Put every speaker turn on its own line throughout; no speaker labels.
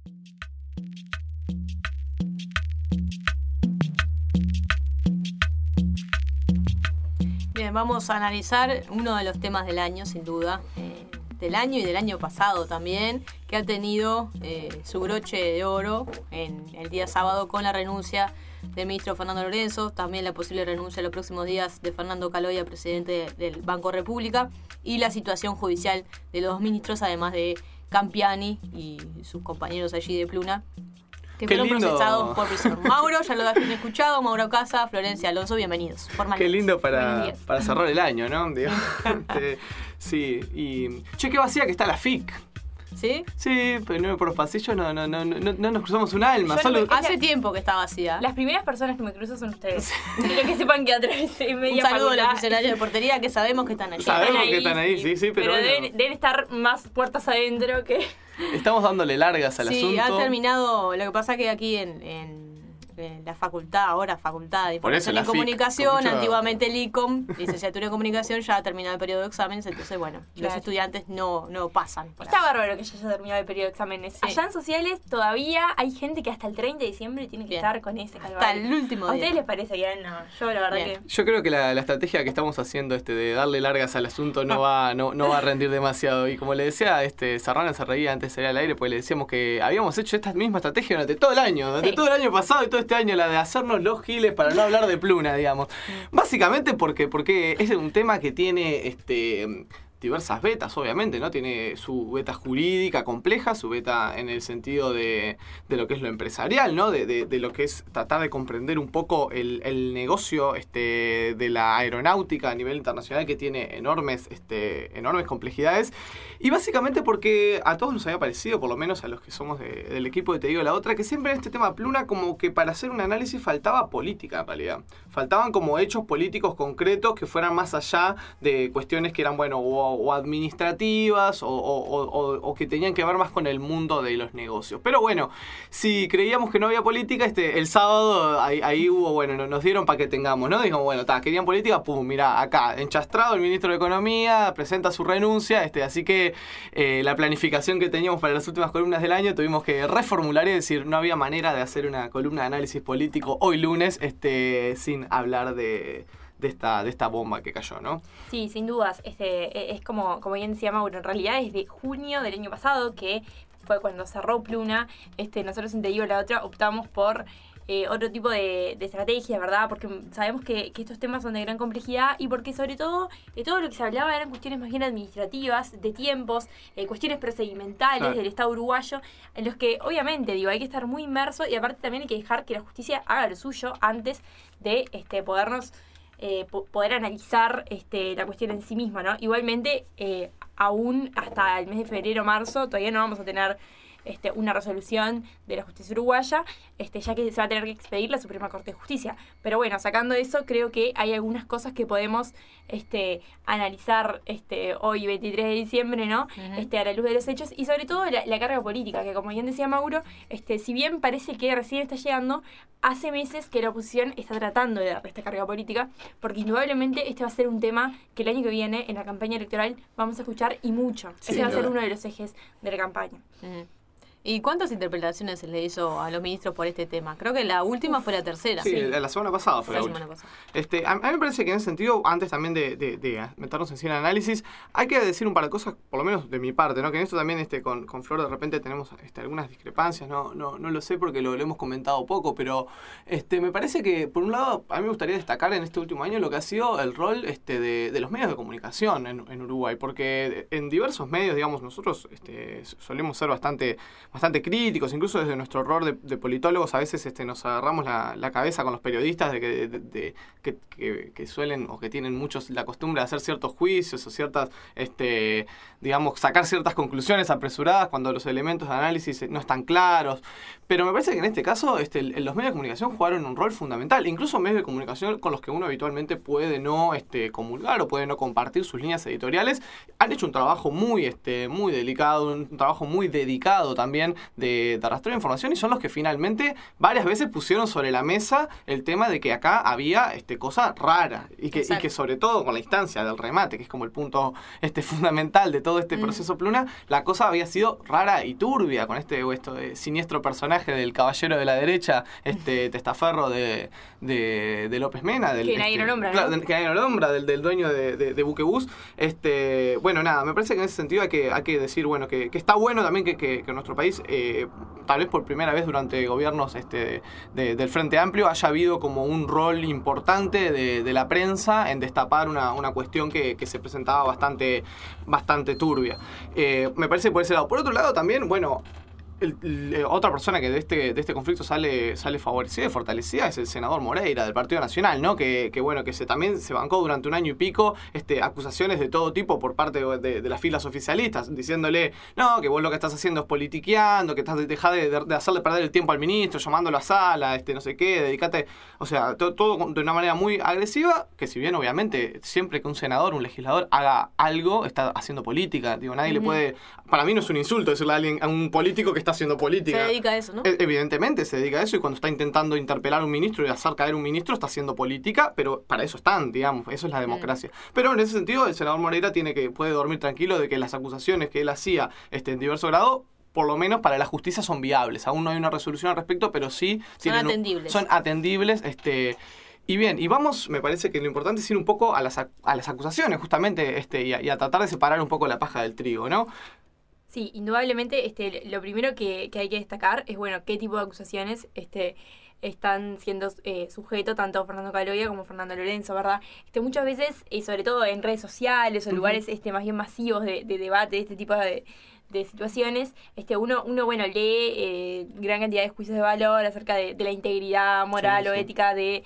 Bien, vamos a analizar uno de los temas del año, sin duda, del año y del año pasado también, que ha tenido su broche de oro en el día sábado con la renuncia del ministro Fernando Lorenzo, también la posible renuncia en los próximos días de Fernando Caloia, presidente del Banco República, y la situación judicial de los dos ministros, además de Campiani y sus compañeros allí de Pluna, que fueron procesados por prisión. Mauro, ya lo habían escuchado, Mauro Casa, Florencia Alonso, bienvenidos.
Qué lindo para cerrar el año, ¿no? Sí, y... Che, qué vacía que está la FIC.
¿Sí?
Sí, pero no por los pasillos no nos cruzamos un alma.
Hace tiempo que está vacía.
Las primeras personas que me cruzo son ustedes. Quiero que sepan que atravesé media
un saludo
facultad.
a los funcionarios de portería que sabemos que están allí.
Sabemos que están ahí, sí, pero bueno.
deben estar más puertas adentro que...
Estamos dándole largas al asunto.
Sí, ha terminado. Lo que pasa que aquí en la facultad, ahora Facultad de Información y Comunicación, antiguamente el ICOM, Licenciatura en Comunicación, ya ha terminado el periodo de exámenes, entonces bueno, los estudiantes no pasan.
Está bárbaro que ya haya terminado el periodo de exámenes. Sí. Allá en sociales todavía hay gente que hasta el 30 de diciembre tiene que estar con ese calvario.
Hasta el último día.
¿A ustedes les parece que no? Yo la verdad que...
Yo creo que la estrategia que estamos haciendo de darle largas al asunto no va a rendir demasiado. Y como le decía, Serrano se reía antes de salir al aire, pues le decíamos que habíamos hecho esta misma estrategia durante todo el año, todo el año pasado y todo este año, la de hacernos los giles para no hablar de Pluna, digamos. Básicamente porque es un tema que tiene diversas vetas, obviamente, ¿no? Tiene su beta jurídica compleja, su beta en el sentido de lo que es lo empresarial, ¿no? De lo que es tratar de comprender un poco el negocio de la aeronáutica a nivel internacional, que tiene enormes complejidades. Y básicamente porque a todos nos había parecido, por lo menos a los que somos del equipo de Te Digo la Otra, que siempre en este tema Pluna como que para hacer un análisis faltaba política en realidad. Faltaban como hechos políticos concretos que fueran más allá de cuestiones que eran, bueno, o administrativas o que tenían que ver más con el mundo de los negocios. Pero bueno, si creíamos que no había política, el sábado ahí hubo, bueno, nos dieron para que tengamos, ¿no? Dijimos, bueno, querían política, pum, mirá, acá, enchastrado el ministro de Economía, presenta su renuncia, así que la planificación que teníamos para las últimas columnas del año tuvimos que reformular y decir, no había manera de hacer una columna de análisis político hoy lunes sin hablar de esta bomba que cayó, ¿no?
Sí, sin dudas. Es como bien decía Mauro, en realidad es de junio del año pasado, que fue cuando cerró Pluna. Nosotros en Te Digo la Otra optamos por otro tipo de estrategia, ¿verdad? Porque sabemos que estos temas son de gran complejidad y porque sobre todo todo lo que se hablaba eran cuestiones más bien administrativas, de tiempos, cuestiones procedimentales del Estado uruguayo, en los que obviamente hay que estar muy inmerso y aparte también hay que dejar que la justicia haga lo suyo antes de poder analizar la cuestión en sí misma, ¿no? Igualmente, aún hasta el mes de febrero o marzo todavía no vamos a tener una resolución de la justicia uruguaya, ya que se va a tener que expedir la Suprema Corte de Justicia. Pero bueno, sacando eso, creo que hay algunas cosas que podemos analizar hoy, 23 de diciembre, ¿no? A la luz de los hechos, y sobre todo la carga política, que como bien decía Mauro, si bien parece que recién está llegando, hace meses que la oposición está tratando de darle esta carga política, porque indudablemente va a ser un tema que el año que viene, en la campaña electoral, vamos a escuchar y mucho. Sí, va a ser uno de los ejes de la campaña.
¿Y cuántas interpelaciones se le hizo a los ministros por este tema? Creo que la última fue la tercera.
Sí, la semana pasada fue la última. A mí me parece que en ese sentido, antes también de meternos en sí en el análisis, hay que decir un par de cosas, por lo menos de mi parte, ¿no? Que en esto también con Flor de repente tenemos algunas discrepancias, no lo sé porque lo hemos comentado poco, pero me parece que, por un lado, a mí me gustaría destacar en este último año lo que ha sido el rol de los medios de comunicación en Uruguay, porque en diversos medios, digamos, nosotros solemos ser bastante críticos, incluso desde nuestro rol de politólogos a veces nos agarramos la cabeza con los periodistas de que suelen o que tienen muchos la costumbre de hacer ciertos juicios o ciertas, digamos, sacar ciertas conclusiones apresuradas cuando los elementos de análisis no están claros. Pero me parece que en este caso los medios de comunicación jugaron un rol fundamental, incluso medios de comunicación con los que uno habitualmente puede no comulgar o puede no compartir sus líneas editoriales, han hecho un trabajo muy delicado, un trabajo muy dedicado también también de rastreo de información, y son los que finalmente varias veces pusieron sobre la mesa el tema de que acá había cosa rara, y que sobre todo con la instancia del remate, que es como el punto fundamental de todo este proceso Pluna, la cosa había sido rara y turbia con este siniestro personaje del caballero de la derecha, testaferro de López Mena,
que nadie lo nombra,
claro, que nadie lo nombra, del dueño de Buquebús. Bueno, nada, me parece que en ese sentido hay que decir, bueno, que está bueno también que nuestro país, tal vez por primera vez durante gobiernos del Frente Amplio, haya habido como un rol importante de la prensa en destapar una cuestión que se presentaba bastante turbia. Me parece por ese lado. Por otro lado también, bueno, otra persona que de este conflicto sale favorecida y fortalecida es el senador Moreira del Partido Nacional, ¿no? Que también se bancó durante un año y pico acusaciones de todo tipo por parte de las filas oficialistas, diciéndole, no, que vos lo que estás haciendo es politiqueando, que dejá de hacerle perder el tiempo al ministro, llamándolo a sala, no sé qué, dedicate, o sea, todo de una manera muy agresiva, que si bien obviamente siempre que un senador, un legislador haga algo, está haciendo política, digo, nadie le puede, para mí no es un insulto decirle a un político que está haciendo política.
Se dedica a eso, ¿no?
Evidentemente se dedica a eso, y cuando está intentando interpelar a un ministro y hacer caer a un ministro, está haciendo política, pero para eso están, digamos, eso es la democracia. Pero en ese sentido, el senador Moreira puede dormir tranquilo de que las acusaciones que él hacía en diverso grado, por lo menos para la justicia, son viables. Aún no hay una resolución al respecto, pero sí son atendibles. Y bien, y vamos, me parece que lo importante es ir un poco a las acusaciones, justamente, y a tratar de separar un poco la paja del trigo, ¿no?
Sí, indudablemente lo primero que hay que destacar es, bueno, qué tipo de acusaciones están siendo sujetos tanto Fernando Caroia como Fernando Lorenzo, ¿verdad? Muchas veces, sobre todo en redes sociales o lugares más bien masivos de debate, este tipo de situaciones, uno bueno, lee gran cantidad de juicios de valor acerca de la integridad moral o ética de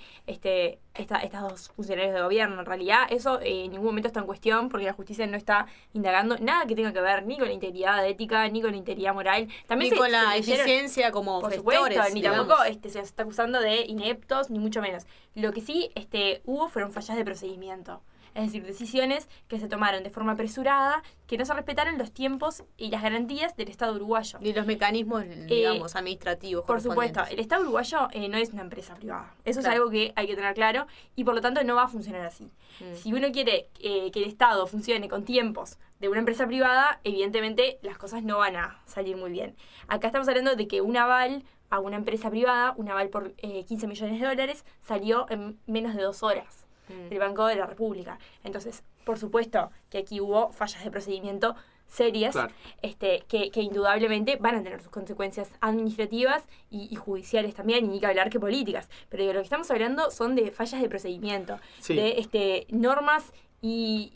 estas dos funcionarios de gobierno. En realidad eso en ningún momento está en cuestión, porque la justicia no está indagando nada que tenga que ver ni con la integridad ética, ni con la integridad moral, también
ni con la eficiencia como
por
gestores,
supuesto, ni
digamos.
tampoco se está acusando de ineptos, ni mucho menos. Lo que sí hubo fueron fallas de procedimiento. Es decir, decisiones que se tomaron de forma apresurada, que no se respetaron los tiempos y las garantías del Estado uruguayo.
Y los mecanismos, digamos, administrativos.
Por supuesto, el Estado uruguayo no es una empresa privada. Eso es algo que hay que tener claro, y por lo tanto no va a funcionar así. Si uno quiere que el Estado funcione con tiempos de una empresa privada, evidentemente las cosas no van a salir muy bien. Acá estamos hablando de que un aval a una empresa privada, un aval por $15 millones, salió en menos de 2 horas. Del Banco de la República. Entonces, por supuesto que aquí hubo fallas de procedimiento serias, claro, que indudablemente van a tener sus consecuencias administrativas y judiciales también, y ni que hablar que políticas. Pero de lo que estamos hablando son de fallas de procedimiento, sí, de normas y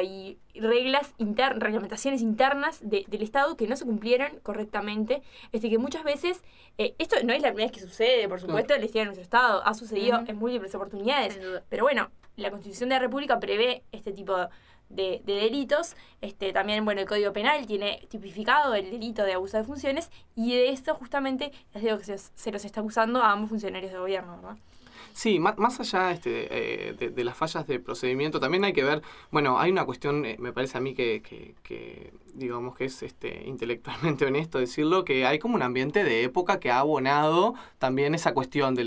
reglas reglamentaciones internas del Estado que no se cumplieron correctamente, que muchas veces, esto no es la primera vez que sucede, por supuesto, en la historia de nuestro Estado, ha sucedido en múltiples oportunidades, pero bueno, la Constitución de la República prevé este tipo de delitos. También, bueno, el Código Penal tiene tipificado el delito de abuso de funciones, y de esto justamente les digo que se los está acusando a ambos funcionarios de gobierno, ¿verdad?
Sí, más allá de las fallas de procedimiento, también hay que ver, bueno, hay una cuestión, me parece a mí que digamos que es intelectualmente honesto decirlo, que hay como un ambiente de época que ha abonado también esa cuestión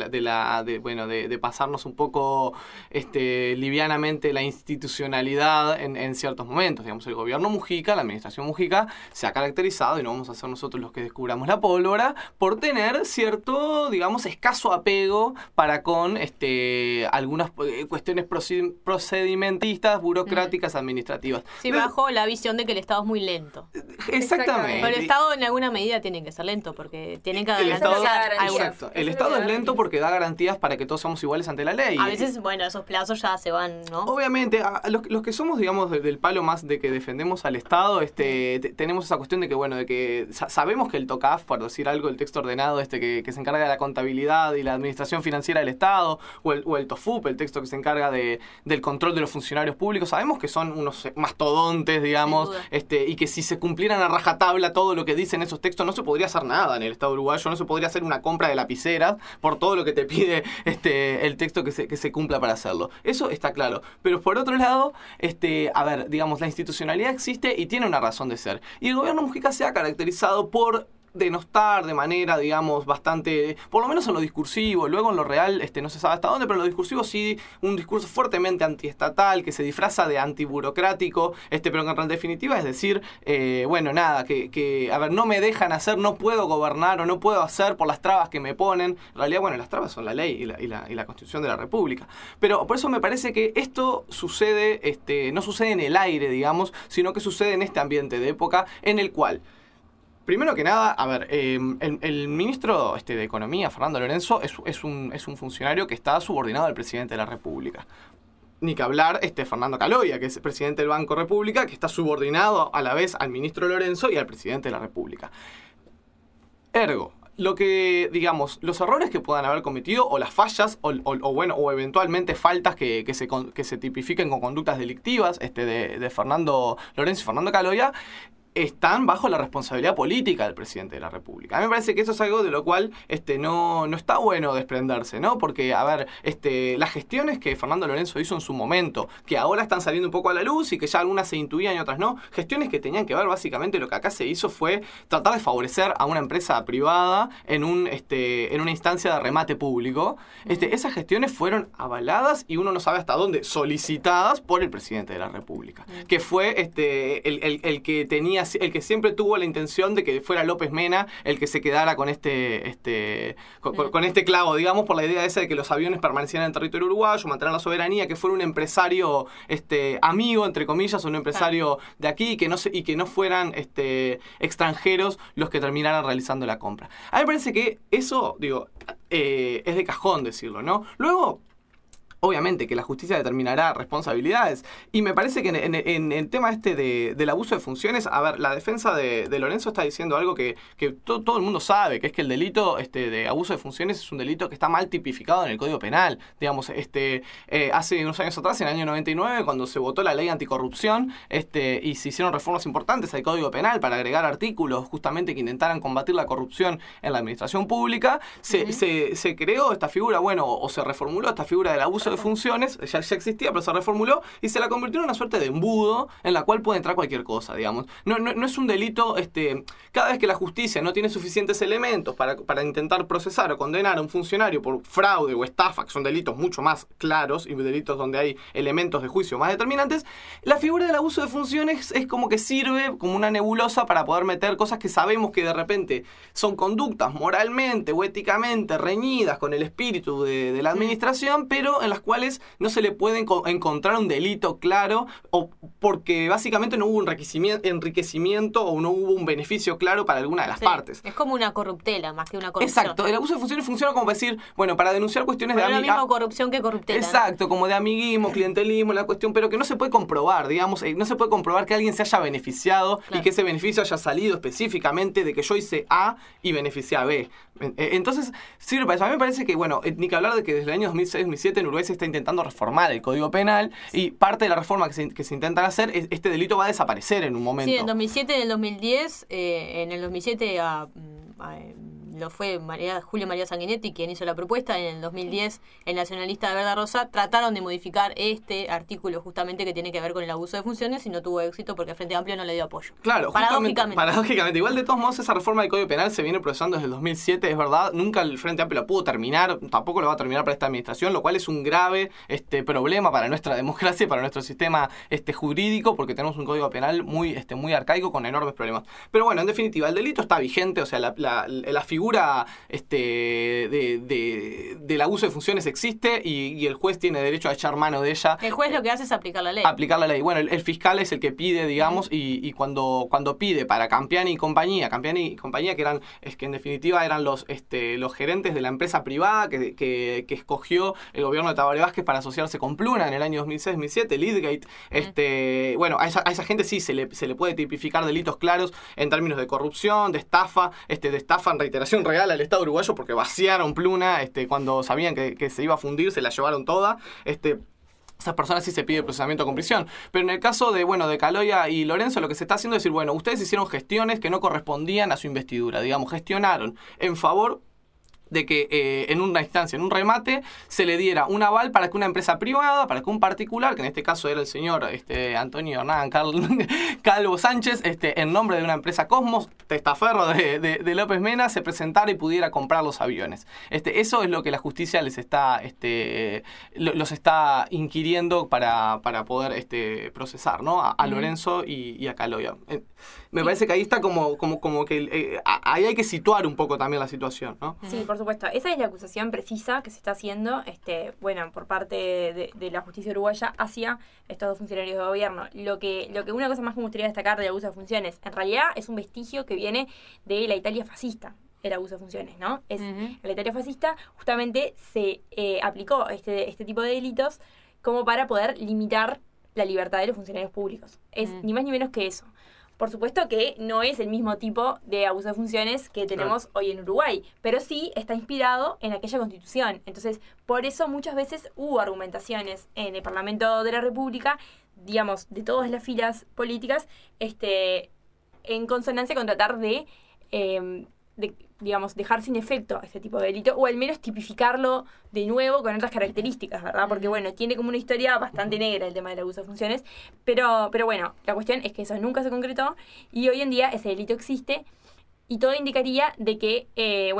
de pasarnos un poco livianamente la institucionalidad en ciertos momentos. Digamos, el gobierno Mujica, la administración Mujica, se ha caracterizado, y no vamos a ser nosotros los que descubramos la pólvora, por tener cierto, digamos, escaso apego para con algunas cuestiones procedimentistas, burocráticas, administrativas.
Sí, bajo la visión de que el Estado es muy lento.
Exactamente.
Pero el Estado en alguna medida tiene que ser lento, porque tienen que garantizar algo.
Exacto. El Estado es lento porque da garantías para que todos somos iguales ante la ley.
A veces, bueno, esos plazos ya se van, ¿no?
Obviamente, los que somos, digamos, del palo más de que defendemos al Estado, tenemos esa cuestión de que, bueno, de que sabemos que el TOCAF, por decir algo, el texto ordenado que se encarga de la contabilidad y la administración financiera del Estado, o el TOFUP, el texto que se encarga del control de los funcionarios públicos, sabemos que son unos mastodontes, digamos, y que si se cumplieran a rajatabla todo lo que dicen esos textos, no se podría hacer nada en el Estado uruguayo, no se podría hacer una compra de lapiceras por todo lo que te pide el texto que se cumpla para hacerlo. Eso está claro. Pero por otro lado, a ver, digamos, la institucionalidad existe y tiene una razón de ser. Y el gobierno Mujica se ha caracterizado por denostar de manera, digamos, bastante, por lo menos en lo discursivo, luego en lo real no se sabe hasta dónde, pero en lo discursivo sí, un discurso fuertemente antiestatal, que se disfraza de antiburocrático, pero que en definitiva es decir, bueno, nada, que, a ver, no me dejan hacer, no puedo gobernar o no puedo hacer por las trabas que me ponen. En realidad, bueno, las trabas son la ley y la Constitución de la República. Pero por eso me parece que esto sucede, no sucede en el aire, digamos, sino que sucede en este ambiente de época en el cual, primero que nada, a ver, el ministro de Economía, Fernando Lorenzo, es un funcionario que está subordinado al presidente de la República. Ni que hablar Fernando Caloia, que es el presidente del Banco República, que está subordinado a la vez al ministro Lorenzo y al presidente de la República. Ergo, lo que, digamos, los errores que puedan haber cometido, o las fallas, o eventualmente faltas que se tipifiquen con conductas delictivas de Fernando Lorenzo y Fernando Caloia, están bajo la responsabilidad política del presidente de la República. A mí me parece que eso es algo de lo cual no está bueno desprenderse, ¿no? Porque, a ver, las gestiones que Fernando Lorenzo hizo en su momento, que ahora están saliendo un poco a la luz y que ya algunas se intuían y otras no, gestiones que tenían que ver, básicamente, lo que acá se hizo fue tratar de favorecer a una empresa privada en una instancia de remate público. Esas gestiones fueron avaladas y uno no sabe hasta dónde, solicitadas por el presidente de la República, que fue el que tenía, el que siempre tuvo la intención de que fuera López Mena el que se quedara con con este clavo, digamos, por la idea esa de que los aviones permanecieran en territorio uruguayo, mantener la soberanía, que fuera un empresario amigo, entre comillas, un empresario de aquí, y que no fueran extranjeros los que terminaran realizando la compra. A mí me parece que eso, digo, es de cajón decirlo, ¿no? Luego, obviamente que la justicia determinará responsabilidades, y me parece que en el tema del abuso de funciones, a ver, la defensa de Lorenzo está diciendo algo que todo el mundo sabe, que es que el delito de abuso de funciones es un delito que está mal tipificado en el Código Penal. Digamos, hace unos años atrás, en el año 99, cuando se votó la ley anticorrupción, y se hicieron reformas importantes al Código Penal para agregar artículos justamente que intentaran combatir la corrupción en la administración pública, se creó esta figura, bueno, o se reformuló esta figura del abuso de funciones, ya existía, pero se reformuló y se la convirtió en una suerte de embudo en la cual puede entrar cualquier cosa, digamos. No es un delito, cada vez que la justicia no tiene suficientes elementos para intentar procesar o condenar a un funcionario por fraude o estafa, que son delitos mucho más claros y delitos donde hay elementos de juicio más determinantes, la figura del abuso de funciones es como que sirve como una nebulosa para poder meter cosas que sabemos que de repente son conductas moralmente o éticamente reñidas con el espíritu de la administración, pero en las cuales no se le puede encontrar un delito claro, o porque básicamente no hubo un enriquecimiento o no hubo un beneficio claro para alguna de las partes.
Es como una corruptela más que una corrupción.
Exacto, el abuso de funciones funciona como decir, bueno, para denunciar cuestiones de
amiguismo. Es lo mismo corrupción que corruptela.
Exacto, como de amiguismo, clientelismo, la cuestión, pero que no se puede comprobar, digamos, no se puede comprobar que alguien se haya beneficiado, claro, y que ese beneficio haya salido específicamente de que yo hice A y beneficié a B. Entonces, sirve para eso. A mí me parece que, bueno, ni que hablar de que desde el año 2006-2007 en Uruguay se está intentando reformar el Código Penal, y parte de la reforma que se intentan hacer es este delito va a desaparecer en un momento.
Sí, en 2007, en el 2010, en el 2007 lo fue Julio María Sanguinetti quien hizo la propuesta. En el 2010 el nacionalista de Verde Rosa trataron de modificar este artículo justamente que tiene que ver con el abuso de funciones, y no tuvo éxito porque el Frente Amplio no le dio apoyo.
Claro, paradójicamente. Igual, de todos modos, esa reforma del Código Penal se viene procesando desde el 2007, es verdad, nunca el Frente Amplio la pudo terminar, tampoco lo va a terminar para esta administración, lo cual es un grave problema para nuestra democracia y para nuestro sistema jurídico, porque tenemos un Código Penal muy arcaico con enormes problemas. Pero bueno, en definitiva, el delito está vigente, o sea, la figura del abuso de funciones existe, y el juez tiene derecho a echar mano de ella.
El juez lo que hace es aplicar la ley.
Aplicar la ley. Bueno, el fiscal es el que pide, digamos, y cuando pide para Campiani y compañía que en definitiva eran los gerentes de la empresa privada que escogió el gobierno de Tabaré Vázquez para asociarse con Pluna en el año 2006-2007, Leadgate, bueno, a esa gente sí se le puede tipificar delitos claros en términos de corrupción, de estafa en reiteración real al Estado uruguayo, porque vaciaron Pluna cuando sabían que se iba a fundir, se la llevaron toda. Esas personas sí se pide procesamiento con prisión. Pero en el caso de Caloia y Lorenzo, lo que se está haciendo es decir, bueno, ustedes hicieron gestiones que no correspondían a su investidura, digamos, gestionaron en favor de que en una instancia, en un remate, se le diera un aval para que una empresa privada, para que un particular, que en este caso era el señor Antonio Hernán Calvo Sánchez, en nombre de una empresa Cosmos, testaferro de López Mena, se presentara y pudiera comprar los aviones. Eso es lo que la justicia les está los está inquiriendo para poder procesar, ¿no? A Lorenzo y a Caloia. Me parece que ahí está como que ahí hay que situar un poco también la situación, ¿no?
Sí, por supuesto. Esa es la acusación precisa que se está haciendo, por parte de la justicia uruguaya hacia estos dos funcionarios de gobierno. Lo que una cosa más que me gustaría destacar del abuso de funciones, en realidad es un vestigio que viene de la Italia fascista, el abuso de funciones, ¿no? En la Italia fascista justamente se aplicó este tipo de delitos como para poder limitar la libertad de los funcionarios públicos. Es ni más ni menos que eso. Por supuesto que no es el mismo tipo de abuso de funciones que tenemos hoy en Uruguay, pero sí está inspirado en aquella Constitución. Entonces, por eso muchas veces hubo argumentaciones en el Parlamento de la República, digamos, de todas las filas políticas, en consonancia con tratar de digamos, dejar sin efecto este tipo de delito, o al menos tipificarlo de nuevo con otras características, ¿verdad? Porque, bueno, tiene como una historia bastante negra el tema del abuso de funciones, pero bueno, la cuestión es que eso nunca se concretó, y hoy en día ese delito existe, y todo indicaría de que,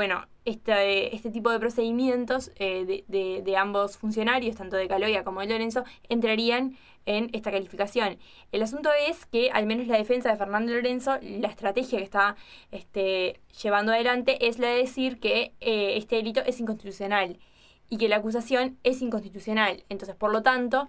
este tipo de procedimientos de ambos funcionarios, tanto de Caloia como de Lorenzo, entrarían en esta calificación. El asunto es que, al menos la defensa de Fernando Lorenzo, la estrategia que está llevando adelante es la de decir que este delito es inconstitucional y que la acusación es inconstitucional. Entonces, por lo tanto,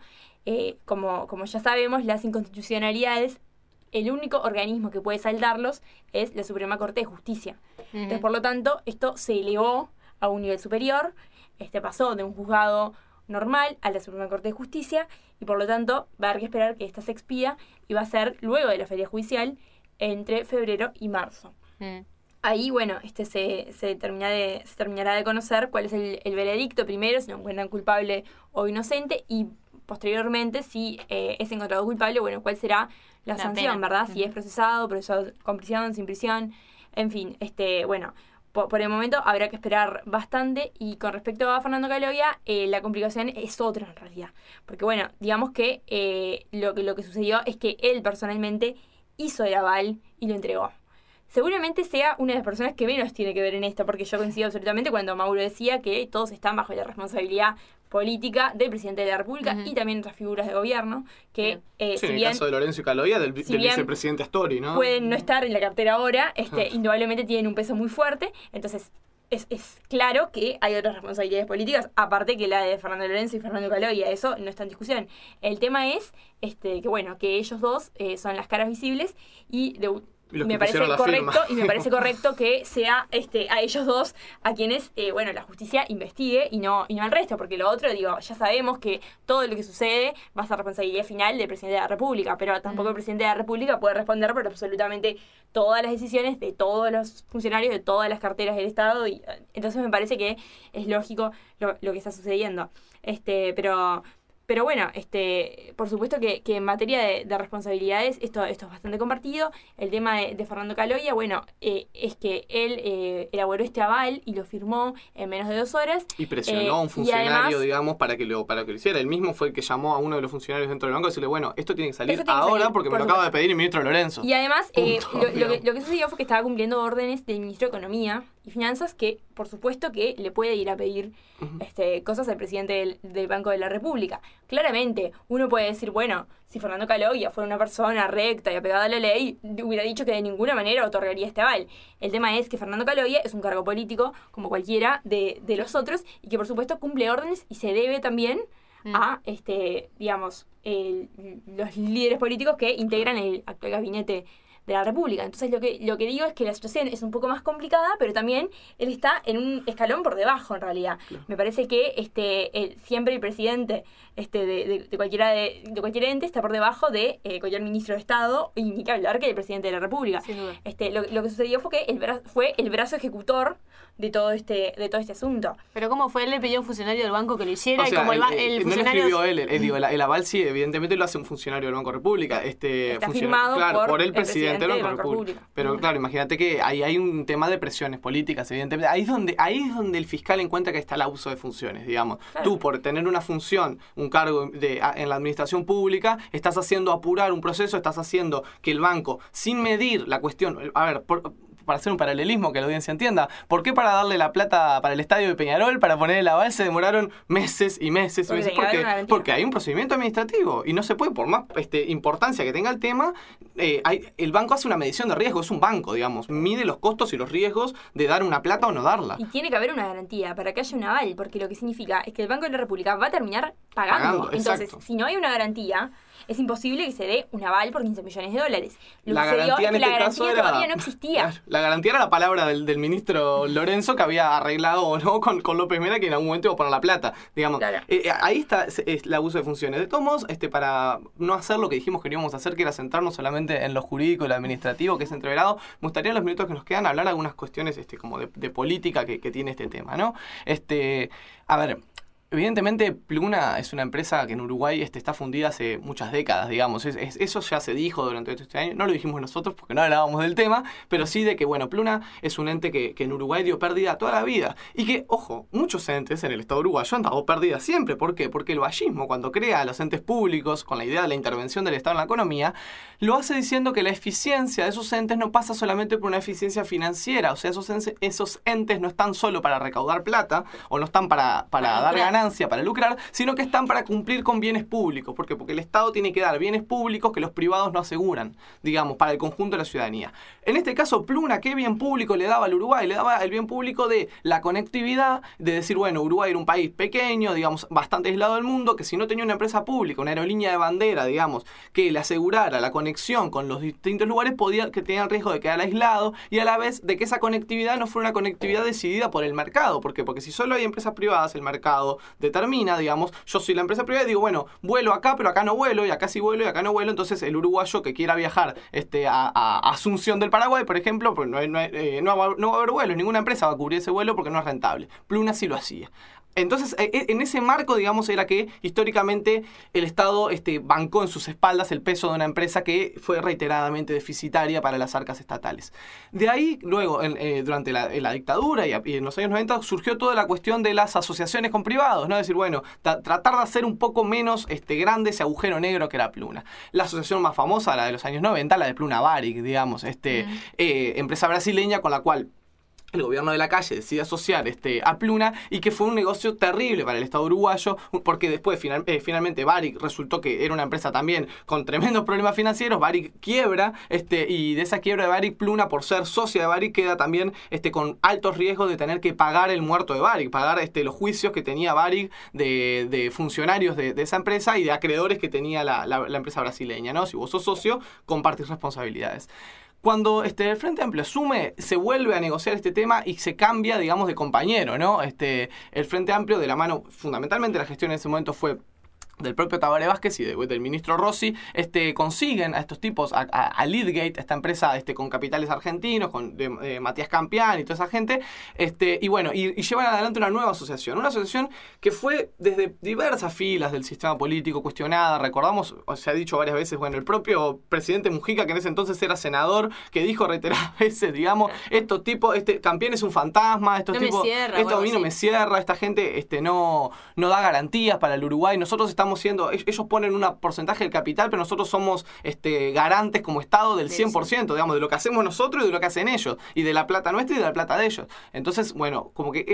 como ya sabemos, las inconstitucionalidades, el único organismo que puede saldarlos es la Suprema Corte de Justicia. Entonces, por lo tanto, esto se elevó a un nivel superior, pasó de un juzgado normal a la Suprema Corte de Justicia, y por lo tanto va a haber que esperar que esta se expida, y va a ser luego de la feria judicial entre febrero y marzo. Ahí, bueno, se terminará de conocer cuál es el veredicto primero, si lo encuentran culpable o inocente, y posteriormente, si es encontrado culpable, bueno, cuál será la sanción, pena, ¿verdad? Si es procesado con prisión, sin prisión, en fin, por el momento habrá que esperar bastante. Y con respecto a Fernando Caloia, la complicación es otra en realidad. Porque, bueno, digamos que lo que sucedió es que él personalmente hizo el aval y lo entregó. Seguramente sea una de las personas que menos tiene que ver en esto, porque yo coincido absolutamente cuando Mauro decía que todos están bajo la responsabilidad política del presidente de la República y también otras figuras de gobierno que,
sí, en el caso de Lorenzo y Caloia, del vicepresidente Astori, ¿no?
Pueden no estar en la cartera ahora, indudablemente tienen un peso muy fuerte. Entonces es claro que hay otras responsabilidades políticas, aparte que la de Fernando Lorenzo y Fernando Caloia. Eso no está en discusión. El tema es que ellos dos son las caras visibles, y me parece correcto que sea a ellos dos a quienes la justicia investigue y no al resto, porque lo otro, ya sabemos que todo lo que sucede va a ser responsabilidad final del presidente de la República, pero tampoco el presidente de la República puede responder por absolutamente todas las decisiones de todos los funcionarios de todas las carteras del Estado, y entonces me parece que es lógico lo que está sucediendo. Pero bueno, por supuesto que en materia de responsabilidades esto es bastante compartido. El tema de Fernando Caloia, es que él elaboró este aval y lo firmó en menos de 2 horas.
Y presionó a un funcionario,
además,
digamos, para que lo hiciera. Él mismo fue el que llamó a uno de los funcionarios dentro del banco y decirle, bueno, esto tiene que salir ahora porque me lo acaba de pedir el ministro Lorenzo.
Y además, lo que sucedió fue que estaba cumpliendo órdenes del ministro de Economía y Finanzas, que por supuesto que le puede ir a pedir cosas al presidente del Banco de la República. Claramente, uno puede decir, bueno, si Fernando Caloia fuera una persona recta y apegada a la ley, hubiera dicho que de ninguna manera otorgaría este aval. El tema es que Fernando Caloia es un cargo político como cualquiera de los otros, y que por supuesto cumple órdenes y se debe también a los líderes políticos que integran el actual gabinete de la República. Entonces lo que digo es que la situación es un poco más complicada, pero también él está en un escalón por debajo en realidad. Claro. Me parece que siempre el presidente de cualquier ente está por debajo de cualquier ministro de Estado, y ni que hablar que el presidente de la República. Lo que sucedió fue que fue el brazo ejecutor de todo este asunto.
Pero ¿cómo fue? Él le pidió a un funcionario del banco que lo hiciera, y como el funcionario...
No lo escribió él, el aval sí, evidentemente lo hace un funcionario del Banco República.
Está firmado
por el presidente entero en Correo Público. Pero claro, imagínate que ahí hay un tema de presiones políticas, evidentemente. Ahí es donde el fiscal encuentra que está el abuso de funciones, digamos. Claro. Tú, por tener una función, un cargo en la administración pública, estás haciendo apurar un proceso, estás haciendo que el banco, sin medir la cuestión... A ver, para hacer un paralelismo que la audiencia entienda, ¿por qué para darle la plata para el estadio de Peñarol, para poner el aval, se demoraron meses y meses? Porque hay un procedimiento administrativo y no se puede, por más importancia que tenga el tema, el banco hace una medición de riesgo, es un banco, digamos, mide los costos y los riesgos de dar una plata o no darla.
Y tiene que haber una garantía para que haya un aval, porque lo que significa es que el Banco de la República va a terminar pagando. Entonces,
exacto.
Si no hay una garantía, es imposible que se dé un aval por 15 millones de dólares.
La garantía en este caso
todavía no existía.
La garantía era la palabra del ministro Lorenzo, que había arreglado o no con López Mera, que en algún momento iba a poner la plata, digamos. Claro. Ahí está el abuso de funciones. De todos modos, para no hacer lo que dijimos que íbamos a hacer, que era centrarnos solamente en lo jurídico y lo administrativo, que es entreverado, me gustaría en los minutos que nos quedan hablar algunas cuestiones como de política que tiene este tema, ¿no? A ver... Evidentemente, Pluna es una empresa que en Uruguay está fundida hace muchas décadas, digamos. Eso ya se dijo durante este año. No lo dijimos nosotros porque no hablábamos del tema, pero sí de que, Pluna es un ente que en Uruguay dio pérdida toda la vida. Y que, ojo, muchos entes en el Estado uruguayo han dado pérdida siempre. ¿Por qué? Porque el vallismo, cuando crea los entes públicos con la idea de la intervención del Estado en la economía, lo hace diciendo que la eficiencia de esos entes no pasa solamente por una eficiencia financiera. O sea, esos entes no están solo para recaudar plata o no están para dar ganancias, para lucrar, sino que están para cumplir con bienes públicos. ¿Por qué? Porque el Estado tiene que dar bienes públicos que los privados no aseguran, digamos, para el conjunto de la ciudadanía. En este caso, Pluna, ¿qué bien público le daba al Uruguay? Le daba el bien público de la conectividad, de decir, Uruguay era un país pequeño, digamos, bastante aislado del mundo, que si no tenía una empresa pública, una aerolínea de bandera, digamos, que le asegurara la conexión con los distintos lugares, que tenía el riesgo de quedar aislado, y a la vez de que esa conectividad no fuera una conectividad decidida por el mercado. ¿Por qué? Porque si solo hay empresas privadas, el mercado determina, digamos, yo soy la empresa privada y digo, vuelo acá, pero acá no vuelo, y acá sí vuelo, y acá no vuelo. Entonces el uruguayo que quiera viajar a Asunción del Paraguay, por ejemplo, pues no va a haber vuelos, ninguna empresa va a cubrir ese vuelo porque no es rentable. Pluna sí lo hacía. Entonces, en ese marco, digamos, era que históricamente el Estado bancó en sus espaldas el peso de una empresa que fue reiteradamente deficitaria para las arcas estatales. De ahí, luego, durante la dictadura y en los años 90, surgió toda la cuestión de las asociaciones con privados, ¿no? Es decir, tratar de hacer un poco menos grande ese agujero negro que era Pluna. La asociación más famosa, la de los años 90, la de Pluna Varig, digamos, empresa brasileña con la cual el gobierno de la calle decide asociar a Pluna, y que fue un negocio terrible para el Estado uruguayo, porque después finalmente Varig resultó que era una empresa también con tremendos problemas financieros. Varig quiebra, y de esa quiebra de Varig, Pluna, por ser socia de Varig, queda también con altos riesgos de tener que pagar el muerto de Varig, pagar los juicios que tenía Varig de funcionarios de esa empresa y de acreedores que tenía la empresa brasileña, ¿no? Si vos sos socio, compartís responsabilidades. Cuando el Frente Amplio asume, se vuelve a negociar este tema y se cambia, digamos, de compañero, ¿no? El Frente Amplio, de la mano, fundamentalmente la gestión en ese momento fue del propio Tabaré Vázquez y del ministro Rossi, consiguen a estos tipos, a Leadgate, esta empresa con capitales argentinos, con Matías Campián y toda esa gente, y llevan adelante una nueva asociación que fue desde diversas filas del sistema político cuestionada. Recordamos, se ha dicho varias veces, el propio presidente Mujica, que en ese entonces era senador, que dijo reiteradas veces, digamos, estos tipos, Campián es un fantasma, esto a mí no me cierra, esta gente no da garantías para el Uruguay, nosotros estamos ellos ponen un porcentaje del capital, pero nosotros somos garantes como Estado del 100%, digamos, de lo que hacemos nosotros y de lo que hacen ellos, y de la plata nuestra y de la plata de ellos. Entonces, como que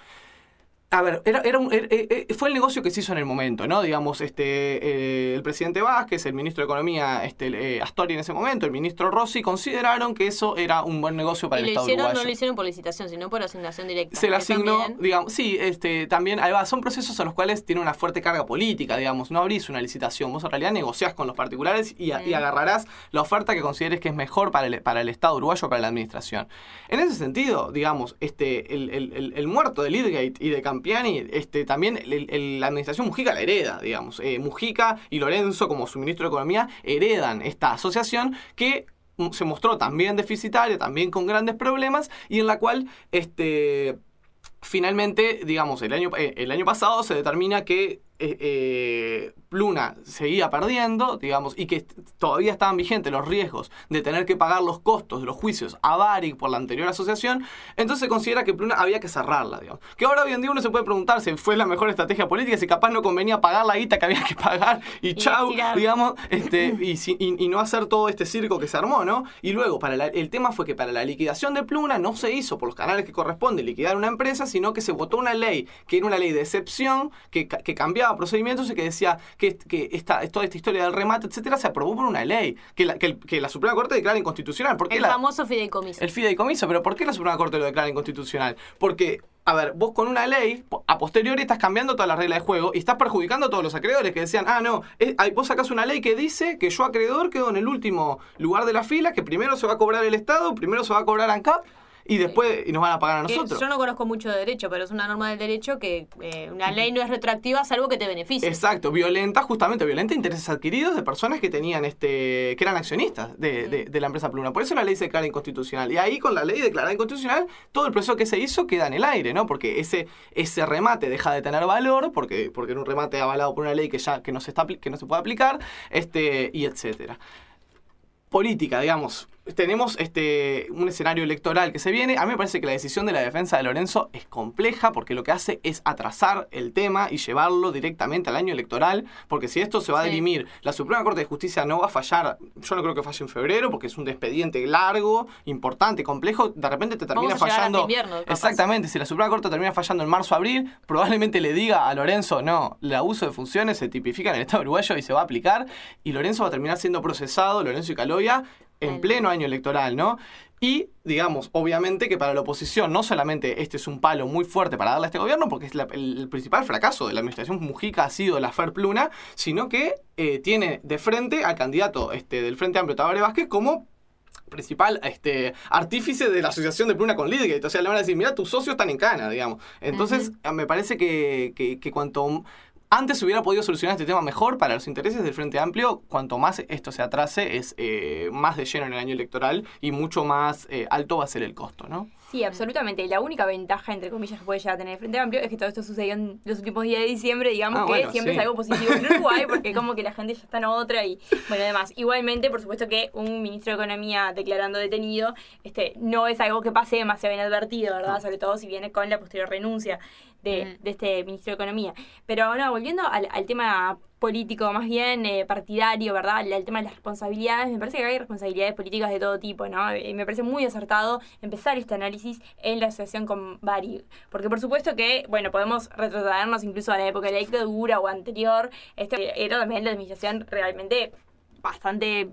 a ver, fue el negocio que se hizo en el momento, ¿no? Digamos, el presidente Vázquez, el ministro de Economía, Astori en ese momento, el ministro Rossi, consideraron que eso era un buen negocio para el Estado uruguayo.
No lo hicieron por licitación, sino por asignación directa.
Se le asignó, digamos, sí, también, ahí va, son procesos a los cuales tiene una fuerte carga política, digamos, no abrís una licitación, vos en realidad negociás con los particulares y agarrarás la oferta que consideres que es mejor para el Estado uruguayo, para la administración. En ese sentido, digamos, el muerto de Leadgate y de Campiani, también la administración Mujica la hereda, digamos. Mujica y Lorenzo, como su ministro de Economía, heredan esta asociación que se mostró también deficitaria, también con grandes problemas, y en la cual finalmente, digamos, el año pasado se determina que Pluna seguía perdiendo, digamos, y que todavía estaban vigentes los riesgos de tener que pagar los costos de los juicios a Varig por la anterior asociación, entonces se considera que Pluna había que cerrarla, digamos. Que ahora hoy en día uno se puede preguntar si fue la mejor estrategia política, si capaz no convenía pagar la guita que había que pagar y chau, digamos, y no hacer todo este circo que se armó, ¿no? Y luego, el tema fue que para la liquidación de Pluna no se hizo por los canales que corresponde liquidar una empresa, sino que se votó una ley, que era una ley de excepción, que cambiaba procedimientos y que decía que toda esta historia del remate, etcétera, se aprobó por una ley, que la Suprema Corte declara inconstitucional. ¿Por qué
el famoso fideicomiso.
El fideicomiso, pero ¿por qué la Suprema Corte lo declara inconstitucional? Porque, a ver, vos con una ley, a posteriori estás cambiando todas las reglas de juego y estás perjudicando a todos los acreedores que decían, vos sacás una ley que dice que yo acreedor quedo en el último lugar de la fila, que primero se va a cobrar el Estado, primero se va a cobrar ANCAP, y después nos van a pagar a nosotros.
Yo no conozco mucho de derecho, pero es una norma del derecho que una ley no es retroactiva salvo que te beneficie.
Exacto, violenta intereses adquiridos de personas que tenían que eran accionistas de la empresa Pluna. Por eso la ley se declara inconstitucional. Y ahí con la ley declarada inconstitucional, todo el proceso que se hizo queda en el aire, ¿no? Porque ese remate deja de tener valor, porque era un remate avalado por una ley que no se puede aplicar, y etcétera. Política, digamos, tenemos un escenario electoral que se viene. A mí me parece que la decisión de la defensa de Lorenzo es compleja porque lo que hace es atrasar el tema y llevarlo directamente al año electoral, porque si esto se va a dirimir, la Suprema Corte de Justicia no va a fallar, yo no creo que falle en febrero porque es un expediente largo, importante, complejo, de repente te termina fallando.
Invierno,
exactamente, si la Suprema Corte termina fallando en marzo o abril, probablemente le diga a Lorenzo, no, el abuso de funciones se tipifica en el Estado uruguayo y se va a aplicar, y Lorenzo va a terminar siendo procesado, Lorenzo y Caloia, en pleno año electoral, ¿no? Y, digamos, obviamente que para la oposición no solamente este es un palo muy fuerte para darle a este gobierno, porque es el principal fracaso de la administración Mujica ha sido la FER Pluna, sino que tiene de frente al candidato del Frente Amplio, Tabaré Vázquez, como principal artífice de la asociación de Pluna con Lidgate. O sea, le van a decir, mira, tus socios están en cana, digamos. Entonces, me parece que cuanto antes se hubiera podido solucionar este tema mejor para los intereses del Frente Amplio, cuanto más esto se atrase, es más de lleno en el año electoral y mucho más alto va a ser el costo, ¿no?
Sí, absolutamente. La única ventaja, entre comillas, que puede llegar a tener el Frente Amplio es que todo esto sucedió en los últimos días de diciembre, digamos siempre es algo positivo en Uruguay, porque como que la gente ya está en otra y, bueno, además. Igualmente, por supuesto que un ministro de Economía declarando detenido no es algo que pase demasiado inadvertido, ¿verdad? No. Sobre todo si viene con la posterior renuncia de este ministro de Economía. Pero, no, volviendo al tema político, más bien partidario, ¿verdad? El tema de las responsabilidades, me parece que hay responsabilidades políticas de todo tipo, ¿no? Me parece muy acertado empezar este análisis en la asociación con Varig, porque por supuesto que, bueno, podemos retrotraernos incluso a la época de la dictadura o anterior. Era también la administración realmente bastante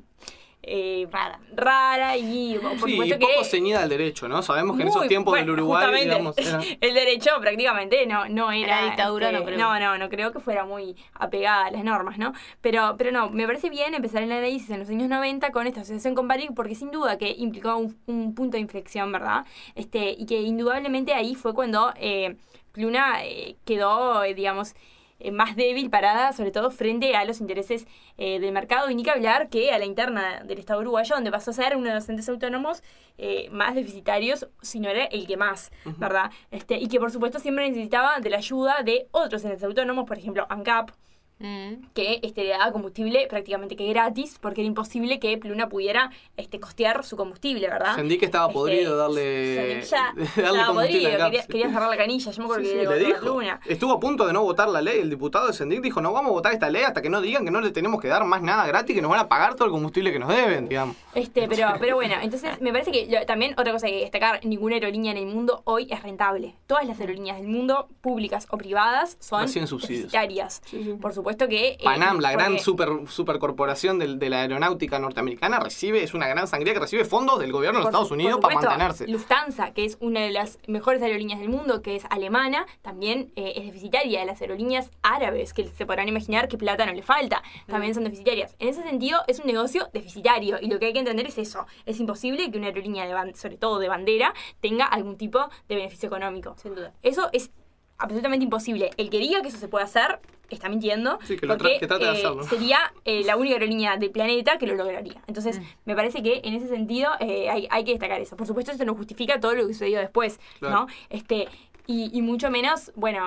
rara y por supuesto
poco ceñida al derecho, ¿no? Sabemos que en esos tiempos del Uruguay, digamos,
el derecho prácticamente no era
la dictadura, no creo.
No creo que fuera muy apegada a las normas, ¿no? Pero no, me parece bien empezar el análisis en los años 90 con esta asociación con Varig, porque sin duda que implicó un punto de inflexión, ¿verdad? Y que indudablemente ahí fue cuando Pluna quedó, digamos, más débil parada, sobre todo frente a los intereses del mercado, y ni que hablar que a la interna del Estado uruguayo, donde pasó a ser uno de los entes autónomos más deficitarios, si no era el que más, ¿verdad? Y que por supuesto siempre necesitaba de la ayuda de otros entes autónomos, por ejemplo ANCAP, que le daba combustible prácticamente que gratis, porque era imposible que Pluna pudiera costear su combustible, ¿verdad?
Sentí que estaba podrido darle combustible
podrido, quería cerrar la canilla, yo me acuerdo que
le dijo.
Pluna.
Estuvo a punto de no votar la ley, el diputado de Sendic dijo, no vamos a votar esta ley hasta que no digan que no le tenemos que dar más nada gratis, que nos van a pagar todo el combustible que nos deben, digamos.
Pero bueno, entonces me parece que también otra cosa que destacar, ninguna aerolínea en el mundo hoy es rentable. Todas las aerolíneas del mundo, públicas o privadas, son deficitarias. Sí. Por supuesto que
Panam, la gran supercorporación de la aeronáutica norteamericana, es una gran sangría que recibe fondos del gobierno de los Estados Unidos para mantenerse.
Lufthansa, que es una de las mejores aerolíneas del mundo, que es alemana, también es deficitaria. Las aerolíneas árabes, que se podrán imaginar que plata no le falta, también son deficitarias. En ese sentido, es un negocio deficitario, y lo que hay que entender es eso. Es imposible que una aerolínea, sobre todo de bandera, tenga algún tipo de beneficio económico. Sin duda. Eso es absolutamente imposible. El que diga que eso se puede hacer está mintiendo,
sí, que
porque
trate de hacerlo.
Sería la única aerolínea del planeta que lo lograría. Entonces, me parece que en ese sentido hay que destacar eso. Por supuesto, esto no justifica todo lo que sucedió después, claro, ¿no? Y mucho menos, bueno,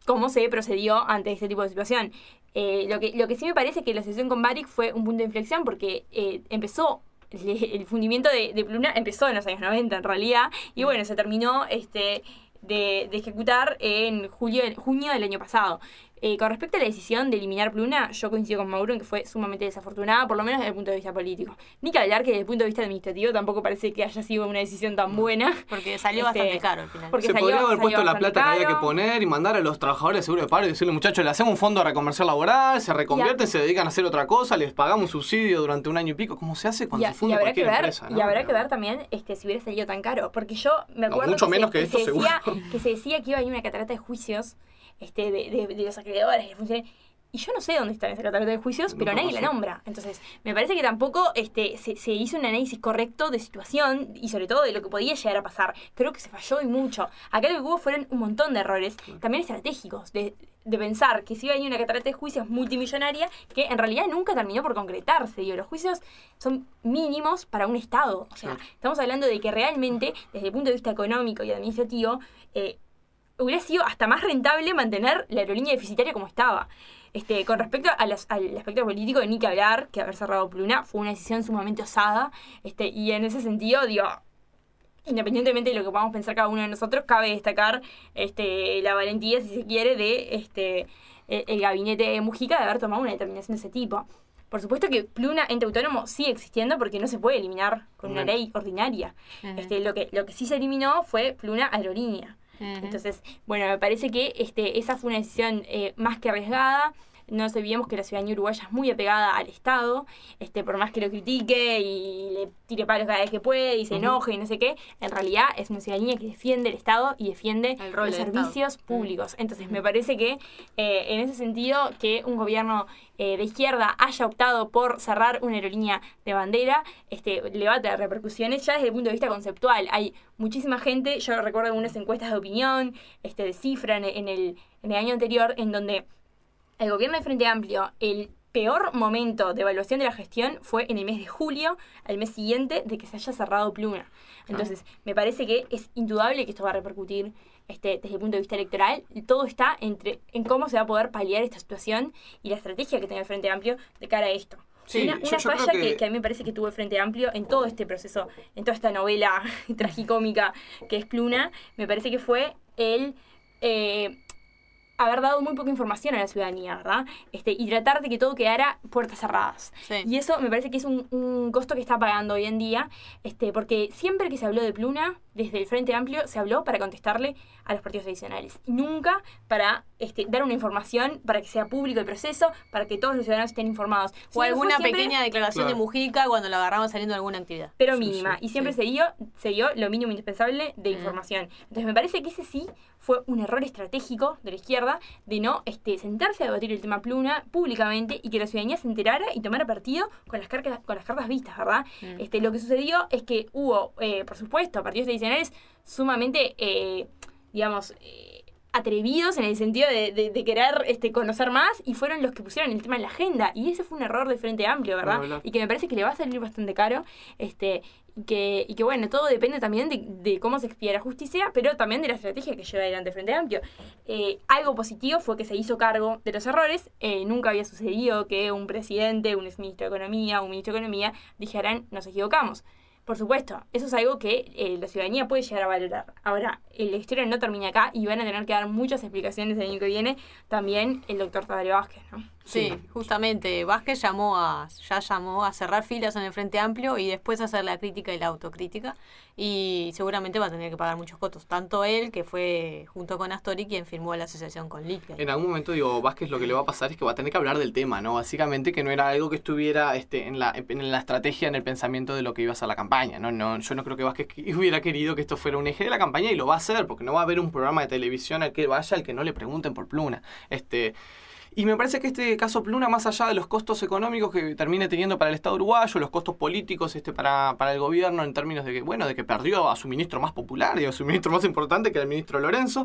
cómo se procedió ante este tipo de situación. Lo que sí me parece que la asociación con Barrick fue un punto de inflexión porque empezó el fundimiento de Pluna empezó en los años 90 en realidad, y bueno, se terminó de ejecutar en junio del año pasado. Con respecto a la decisión de eliminar Pluna, yo coincido con Mauro en que fue sumamente desafortunada, por lo menos desde el punto de vista político. Ni que hablar que desde el punto de vista administrativo tampoco parece que haya sido una decisión tan buena.
Porque salió bastante caro al final.
Se podría haber puesto la plata que había que poner y mandar a los trabajadores de seguro de paro y decirle, muchachos, le hacemos un fondo de reconversión laboral, se reconvierten, se dedican a hacer otra cosa, les pagamos un subsidio durante un año y pico. ¿Cómo se hace cuando se funde cualquier empresa?
Y habrá que ver también si hubiera salido tan caro. Porque yo me acuerdo
mucho menos que esto, seguro.
Que se decía que iba a haber una catarata de juicios de los acreedores, de funcionarios. Y yo no sé dónde está esa catarata de juicios, pero nadie la nombra. Entonces, me parece que tampoco se hizo un análisis correcto de situación y sobre todo de lo que podía llegar a pasar. Creo que se falló y mucho. Acá lo que hubo fueron un montón de errores, también estratégicos, de pensar que si iba a ir una catarata de juicios multimillonaria, que en realidad nunca terminó por concretarse. Digo, los juicios son mínimos para un Estado. O sea, estamos hablando de que realmente, desde el punto de vista económico y administrativo, hubiera sido hasta más rentable mantener la aerolínea deficitaria como estaba. Con respecto al aspecto político, ni que hablar, que haber cerrado Pluna fue una decisión sumamente osada, y en ese sentido, digo, independientemente de lo que podamos pensar cada uno de nosotros, cabe destacar la valentía, si se quiere, de el gabinete de Mujica de haber tomado una determinación de ese tipo. Por supuesto que Pluna, ente autónomo, sigue existiendo porque no se puede eliminar con una ley ordinaria. Lo que sí se eliminó fue Pluna Aerolínea. Entonces, bueno, me parece que esa fue una decisión más que arriesgada. No nos olvidemos que la ciudadanía uruguaya es muy apegada al Estado, por más que lo critique y le tire palos cada vez que puede y se enoje y no sé qué, en realidad es una ciudadanía que defiende el Estado y defiende los servicios públicos. Entonces, me parece que en ese sentido, que un gobierno de izquierda haya optado por cerrar una aerolínea de bandera, le va a tener repercusiones ya desde el punto de vista conceptual. Hay muchísima gente, yo recuerdo algunas encuestas de opinión, de cifra en el año anterior, en donde el gobierno de Frente Amplio, el peor momento de evaluación de la gestión fue en el mes de julio, al mes siguiente de que se haya cerrado Pluna. Entonces, me parece que es indudable que esto va a repercutir desde el punto de vista electoral. Todo está en cómo se va a poder paliar esta situación y la estrategia que tenga el Frente Amplio de cara a esto.
Sí,
una falla que a mí me parece que tuvo el Frente Amplio en todo este proceso, en toda esta novela tragicómica que es Pluna, me parece que fue el haber dado muy poca información a la ciudadanía, ¿verdad? Y tratar de que todo quedara puertas cerradas.
Sí.
Y eso me parece que es un costo que está pagando hoy en día, porque siempre que se habló de Pluna, desde el Frente Amplio se habló para contestarle a los partidos tradicionales. Nunca para dar una información para que sea público el proceso, para que todos los ciudadanos estén informados.
O alguna pequeña declaración de Mujica cuando la agarramos saliendo de alguna actividad.
Pero mínima. Y siempre se dio lo mínimo indispensable de información. Entonces me parece que ese sí fue un error estratégico de la izquierda de no sentarse a debatir el tema Pluna públicamente y que la ciudadanía se enterara y tomara partido con las cartas vistas, ¿verdad? Lo que sucedió es que hubo, por supuesto, partidos tradicionales sumamente, atrevidos en el sentido de querer conocer más, y fueron los que pusieron el tema en la agenda, y ese fue un error del Frente Amplio, ¿verdad? Y que me parece que le va a salir bastante caro, y que bueno, todo depende también de cómo se expida la justicia, pero también de la estrategia que lleva adelante el Frente Amplio. Algo positivo fue que se hizo cargo de los errores. Nunca había sucedido que un presidente, un exministro de Economía, un ministro de Economía dijeran, nos equivocamos. Por supuesto, eso es algo que la ciudadanía puede llegar a valorar. Ahora, la historia no termina acá y van a tener que dar muchas explicaciones el año que viene también el doctor Tabaré Vázquez, ¿no?
Sí, justamente Vázquez ya llamó a cerrar filas en el Frente Amplio y después a hacer la crítica y la autocrítica, y seguramente va a tener que pagar muchos cotos, tanto él, que fue junto con Astori quien firmó la asociación con Lidia.
En algún momento, Vázquez lo que le va a pasar es que va a tener que hablar del tema, ¿no? Básicamente que no era algo que estuviera en la estrategia, en el pensamiento de lo que iba a ser la campaña, ¿no? Yo no creo que Vázquez hubiera querido que esto fuera un eje de la campaña, y lo va a hacer, porque no va a haber un programa de televisión al que vaya al que no le pregunten por Pluna. Y me parece que este caso Pluna, más allá de los costos económicos que termine teniendo para el Estado uruguayo, los costos políticos para el gobierno en términos de que, bueno, de que perdió a su ministro más popular y a su ministro más importante, que era el ministro Lorenzo,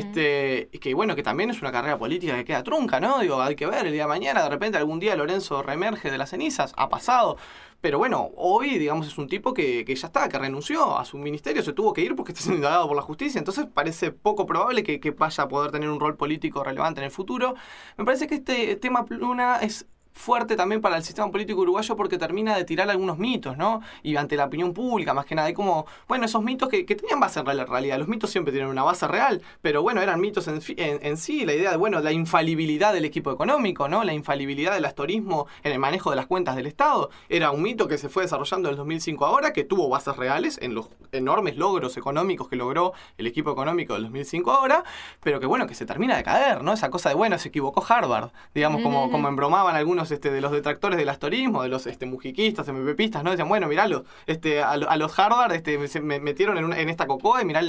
que bueno, que también es una carrera política que queda trunca, ¿no? Digo, hay que ver, el día de mañana, de repente algún día Lorenzo reemerge de las cenizas, ha pasado. Pero bueno, hoy, digamos, es un tipo que ya está, que renunció a su ministerio, se tuvo que ir porque está siendo indagado por la justicia, entonces parece poco probable que vaya a poder tener un rol político relevante en el futuro. Me parece que este tema Pluna es fuerte también para el sistema político uruguayo porque termina de tirar algunos mitos, ¿no? Y ante la opinión pública, más que nada, hay como, bueno, esos mitos que tenían base en la realidad. Los mitos siempre tienen una base real, pero bueno, eran mitos en sí, la idea de, bueno, la infalibilidad del equipo económico, ¿no? La infalibilidad del astorismo en el manejo de las cuentas del Estado. Era un mito que se fue desarrollando en el 2005 ahora, que tuvo bases reales en los enormes logros económicos que logró el equipo económico del 2005 ahora, pero que bueno, que se termina de caer, ¿no? Esa cosa de, bueno, se equivocó Harvard, digamos, como embromaban algunos de los detractores del astorismo, de los mujiquistas, MPPistas, ¿no? Decían, bueno, mirá, a los Harvard se metieron en esta cocoa y mirá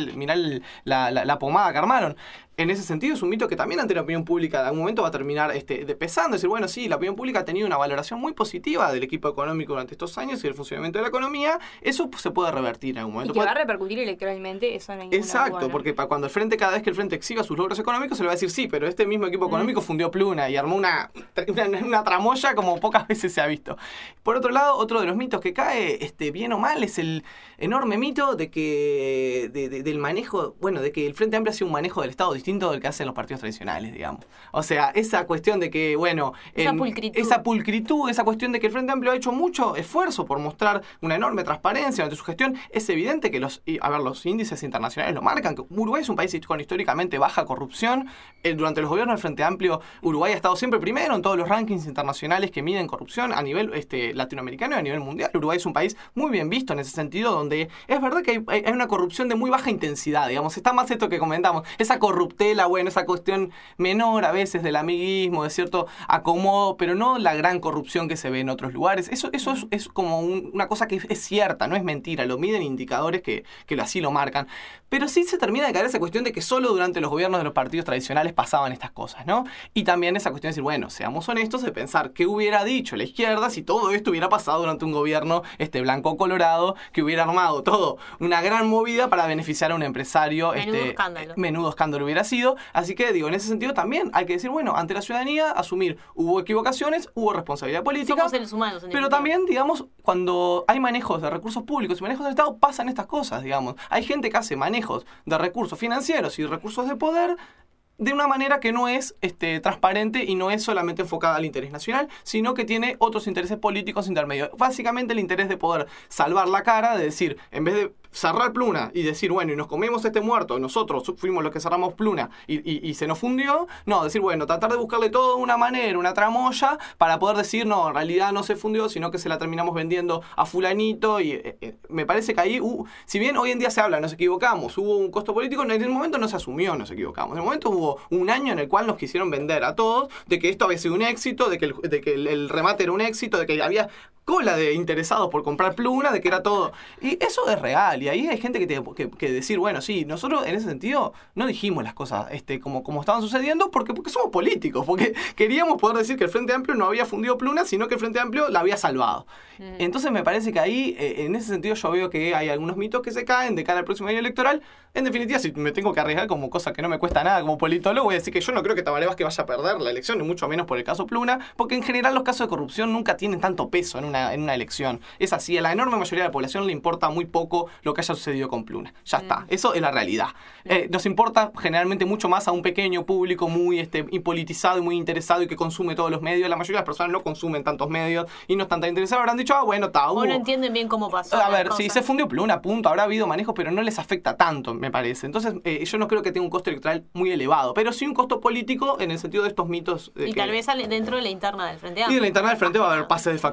la pomada que armaron. En ese sentido es un mito que también ante la opinión pública en algún momento va a terminar pesando, decir, bueno, sí, la opinión pública ha tenido una valoración muy positiva del equipo económico durante estos años y del funcionamiento de la economía, eso se puede revertir en algún momento.
Y que va a repercutir electoralmente, eso no hay ninguna
Exacto,
duda, ¿no?
porque cuando cada vez que el frente exhiba sus logros económicos se le va a decir, sí, pero este mismo equipo económico fundió Pluna y armó una tramoya como pocas veces se ha visto. Por otro lado, otro de los mitos que cae, bien o mal, es el enorme mito de que del manejo, bueno, de que el Frente Amplio ha sido un manejo del Estado distinto del que hacen los partidos tradicionales, digamos. O sea, esa cuestión de que, bueno, esa pulcritud, esa cuestión de que el Frente Amplio ha hecho mucho esfuerzo por mostrar una enorme transparencia durante su gestión, es evidente que los índices internacionales lo marcan, que Uruguay es un país con históricamente baja corrupción. Durante los gobiernos del Frente Amplio, Uruguay ha estado siempre primero en todos los rankings internacionales que miden corrupción a nivel latinoamericano y a nivel mundial. Uruguay es un país muy bien visto en ese sentido, donde es verdad que hay una corrupción de muy baja intensidad, digamos. Está más esto que comentamos, esa corruptela, bueno, esa cuestión menor a veces del amiguismo, de cierto acomodo, pero no la gran corrupción que se ve en otros lugares. Eso es como una cosa que es cierta, no es mentira, lo miden indicadores que así lo marcan. Pero sí se termina de caer esa cuestión de que solo durante los gobiernos de los partidos tradicionales pasaban estas cosas, ¿no? Y también esa cuestión de decir, bueno, seamos honestos, de pensar qué hubiera dicho la izquierda si todo esto hubiera pasado durante un gobierno blanco colorado que hubiera armado todo una gran movida para beneficiar a un empresario. Menudo escándalo hubiera sido. Así que, digo, en ese sentido también hay que decir, bueno, ante la ciudadanía, asumir, hubo equivocaciones, hubo responsabilidad política.
Somos seres humanos.
Pero también, digamos, cuando hay manejos de recursos públicos y manejos del Estado, pasan estas cosas, digamos. Hay gente que hace manejos de recursos financieros y recursos de poder de una manera que no es transparente y no es solamente enfocada al interés nacional, sino que tiene otros intereses políticos intermedios. Básicamente el interés de poder salvar la cara, de decir, en vez de cerrar Pluna y decir, bueno, y nos comemos muerto, nosotros fuimos los que cerramos Pluna y se nos fundió, no, decir, bueno, tratar de buscarle todo una manera, una tramoya, para poder decir, no, en realidad no se fundió, sino que se la terminamos vendiendo a fulanito, y me parece que ahí, si bien hoy en día se habla, nos equivocamos, hubo un costo político, en el momento no se asumió, nos equivocamos, en el momento hubo un año en el cual nos quisieron vender a todos, de que esto había sido un éxito, de que el remate era un éxito, de que había cola de interesados por comprar Pluna, de que era todo. Y eso es real, y ahí hay gente que tiene que decir, bueno, sí, nosotros en ese sentido no dijimos las cosas como estaban sucediendo porque somos políticos, porque queríamos poder decir que el Frente Amplio no había fundido Pluna, sino que el Frente Amplio la había salvado. Entonces me parece que ahí, en ese sentido, yo veo que hay algunos mitos que se caen de cara al próximo año electoral. En definitiva, si me tengo que arriesgar como cosa que no me cuesta nada como politólogo, voy a decir que yo no creo que Tabaré Vázquez vaya a perder la elección, ni mucho menos por el caso Pluna, porque en general los casos de corrupción nunca tienen tanto peso en una elección. Es así, a la enorme mayoría de la población le importa muy poco lo que haya sucedido con Pluna. Ya está, eso es la realidad. Nos importa generalmente mucho más a un pequeño público muy politizado y muy interesado y que consume todos los medios. La mayoría de las personas no consumen tantos medios y no están tan interesados. Habrán dicho, bueno, está.
O no entienden bien cómo pasó.
A ver, sí, se fundió Pluna, punto. Habrá habido manejos, pero no les afecta tanto, me parece. Entonces, yo no creo que tenga un costo electoral muy elevado, pero sí un costo político en el sentido de estos mitos.
Y tal vez dentro de la interna del Frente
Y
Amplio.
de la interna del Frente va a haber pases de factura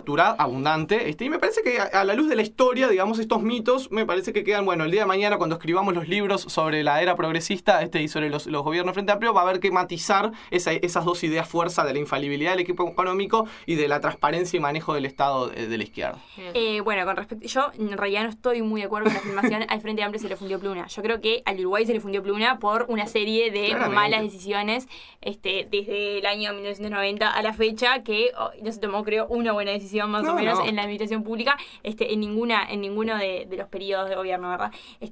abundante, y me parece que a la luz de la historia, digamos, estos mitos, me parece que quedan, bueno, el día de mañana cuando escribamos los libros sobre la era progresista y sobre los gobiernos Frente Amplio, va a haber que matizar esas dos ideas fuerza de la infalibilidad del equipo económico y de la transparencia y manejo del Estado de la izquierda.
Bueno, con respecto, yo en realidad no estoy muy de acuerdo con la afirmación al Frente Amplio se le fundió Pluna. Yo creo que al Uruguay se le fundió Pluna por una serie de malas decisiones desde el año 1990 a la fecha, que no se tomó, creo, una buena decisión más o menos en la administración pública en ninguno de los periodos de gobierno, ¿verdad?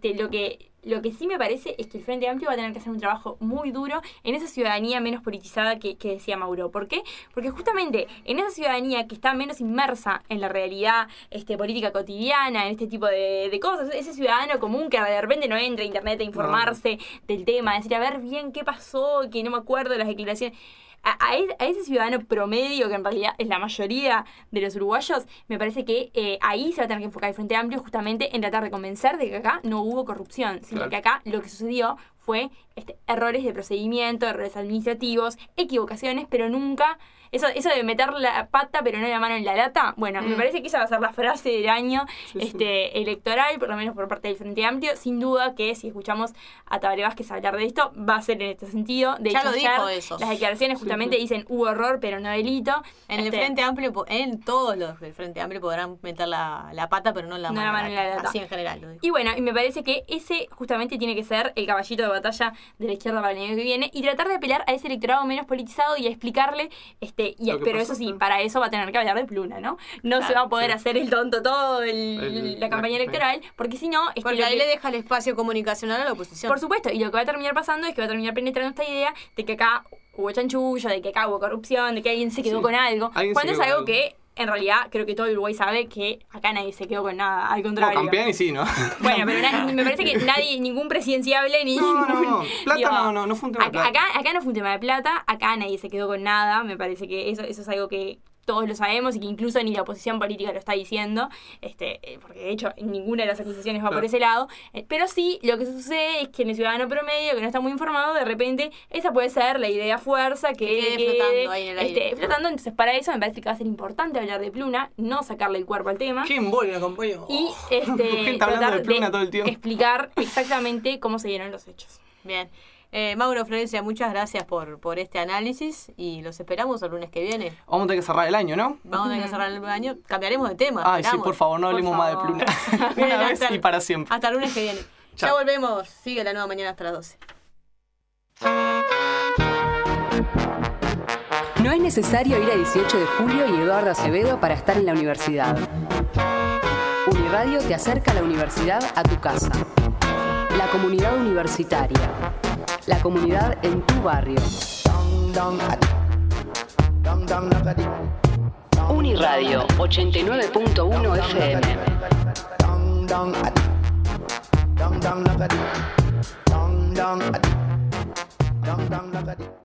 Lo que sí me parece es que el Frente Amplio va a tener que hacer un trabajo muy duro en esa ciudadanía menos politizada que decía Mauro. ¿Por qué? Porque justamente en esa ciudadanía que está menos inmersa en la realidad política cotidiana, en este tipo de cosas, ese ciudadano común que de repente no entra a internet a informarse del tema, a decir, a ver bien qué pasó, que no me acuerdo de las declaraciones. A ese ciudadano promedio, que en realidad es la mayoría de los uruguayos, me parece que ahí se va a tener que enfocar el Frente Amplio justamente en tratar de convencer de que acá no hubo corrupción, sino que acá lo que sucedió fue errores de procedimiento, errores administrativos, equivocaciones, pero nunca... Eso de meter la pata pero no la mano en la lata, bueno, me parece que esa va a ser la frase del año electoral, por lo menos por parte del Frente Amplio. Sin duda que si escuchamos a Tabaré Vázquez hablar de esto, va a ser en este sentido. De
ya
hecho,
lo dijo eso.
Las declaraciones justamente dicen hubo error pero no delito.
En el Frente Amplio, en todos los del Frente Amplio podrán meter la pata pero no la mano en la lata. Así en general lo digo.
Y bueno, y me parece que ese justamente tiene que ser el caballito de batalla de la izquierda para el año que viene y tratar de apelar a ese electorado menos politizado y a explicarle pero eso sí, para eso va a tener que hablar de Pluna, ¿no? No se va a poder hacer el tonto todo la campaña electoral, porque si no...
Porque ahí le deja el espacio comunicacional a la oposición.
Por supuesto, y lo que va a terminar pasando es que va a terminar penetrando esta idea de que acá hubo chanchullo, de que acá hubo corrupción, de que alguien se quedó con algo, cuando es algo que... En realidad, creo que todo el Uruguay sabe que acá nadie se quedó con nada, al contrario.
Campeón y sí, ¿no?
Bueno, pero me parece que nadie, ningún presidenciable, ni
No. Plata no fue un tema de plata.
Acá no fue un tema de plata, acá nadie se quedó con nada, me parece que eso es algo que todos lo sabemos y que incluso ni la oposición política lo está diciendo, porque de hecho ninguna de las acusaciones va por ese lado, pero sí lo que sucede es que en el ciudadano promedio que no está muy informado, de repente esa puede ser la idea fuerza que
quede flotando ahí en el aire.
Flotando. Entonces para eso me parece que va a ser importante hablar de Pluna, no sacarle el cuerpo al tema.
¡Qué embolia, compañero!
Y
gente hablando de Pluna todo el tiempo.
Explicar exactamente cómo se dieron los hechos.
Bien. Mauro, Florencia, muchas gracias por este análisis y los esperamos el lunes que viene.
Vamos a tener que cerrar el año, ¿no?
Vamos a tener que cerrar el año. Cambiaremos de tema.
Ay, sí, por favor, no hablemos más de Pluna. Una vez y para siempre.
Hasta el lunes que viene.
Chao.
Ya volvemos. Sigue la nueva mañana hasta las 12.
No es necesario ir a 18 de julio y Eduardo Acevedo para estar en la universidad. Uniradio te acerca a la universidad a tu casa. La comunidad universitaria. La comunidad en tu barrio. Uniradio 89.1 FM.